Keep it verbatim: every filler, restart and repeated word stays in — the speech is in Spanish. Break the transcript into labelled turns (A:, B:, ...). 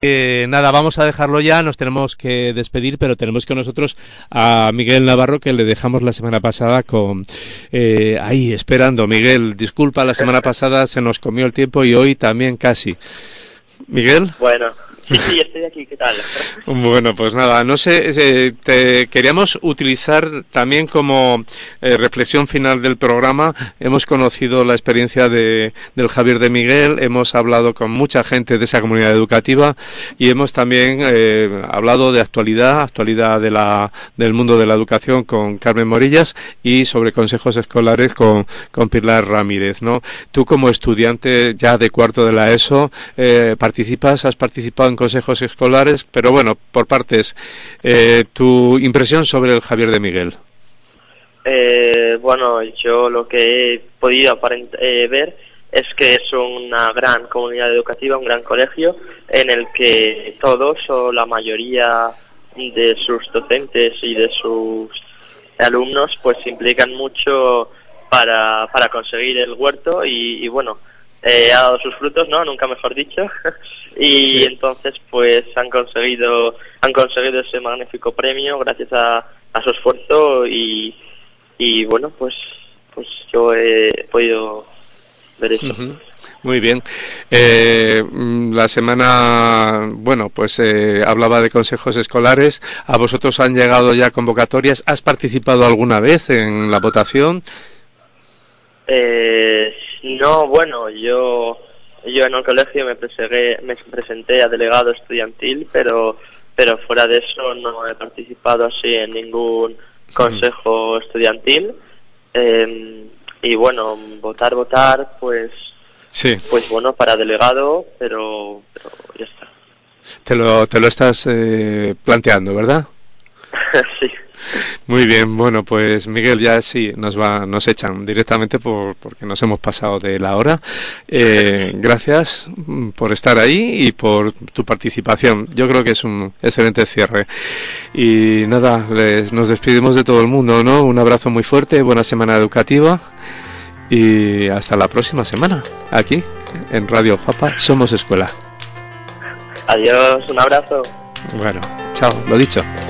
A: Eh, nada, vamos a dejarlo ya, nos tenemos que despedir, pero tenemos con nosotros a Miguel Navarro, que le dejamos la semana pasada con eh, ahí esperando. Miguel, disculpa, la semana pasada se nos comió el tiempo y hoy también casi. Miguel.
B: Bueno. Sí, sí, estoy aquí, ¿qué tal?
A: Bueno, pues nada, no sé, eh, te queríamos utilizar también como eh, reflexión final del programa. Hemos conocido la experiencia de, del Javier de Miguel, hemos hablado con mucha gente de esa comunidad educativa y hemos también eh, hablado de actualidad, actualidad de la, del mundo de la educación con Carmen Morillas y sobre consejos escolares con, con Pilar Ramírez, ¿no? Tú como estudiante ya de cuarto de la ESO, eh, participas, has participado en consejos escolares, pero bueno, por partes, eh, tu impresión sobre el Javier de Miguel.
B: Eh, bueno, yo lo que he podido aparent eh, ver es que es una gran comunidad educativa, un gran colegio en el que todos o la mayoría de sus docentes y de sus alumnos pues se implican mucho para, para conseguir el huerto y, y bueno, Eh, ha dado sus frutos, ¿no? Nunca mejor dicho. y sí. Entonces, pues, han conseguido han conseguido ese magnífico premio gracias a, a su esfuerzo y, y bueno, pues pues yo he podido ver eso.
A: Uh-huh. Muy bien. Eh, la semana, bueno, pues eh, hablaba de consejos escolares. ¿A vosotros han llegado ya convocatorias? ¿Has participado alguna vez en la votación?
B: Eh... No, bueno, yo yo en el colegio me presenté, me presenté a delegado estudiantil, pero pero fuera de eso no he participado así en ningún consejo estudiantil. Eh, y bueno, votar, votar, pues
A: sí.
B: Pues bueno, para delegado, pero, pero ya está.
A: Te lo, te lo estás eh, planteando, ¿verdad?
B: Sí.
A: Muy bien, bueno, pues Miguel, ya sí, nos va, nos echan directamente por porque nos hemos pasado de la hora. Eh, gracias por estar ahí y por tu participación. Yo creo que es un excelente cierre. Y nada, les, nos despedimos de todo el mundo, ¿no? Un abrazo muy fuerte, buena semana educativa y hasta la próxima semana, aquí en Radio Fapa Somos Escuela.
B: Adiós, un abrazo.
A: Bueno, chao, lo dicho.